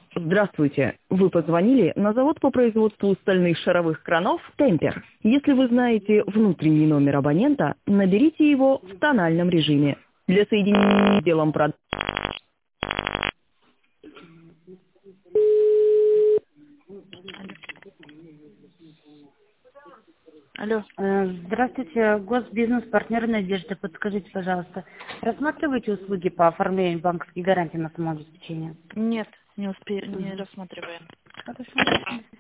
Здравствуйте. Вы позвонили на завод по производству стальных шаровых кранов «Темпер». Если вы знаете внутренний номер абонента, наберите его в тональном режиме. Для соединения с делом продаж. Алло. Здравствуйте, госбизнес-партнер Надежда. Подскажите, пожалуйста, рассматриваете услуги по оформлению банковской гарантии на самообеспечение? Нет, не рассматриваем. Хорошо.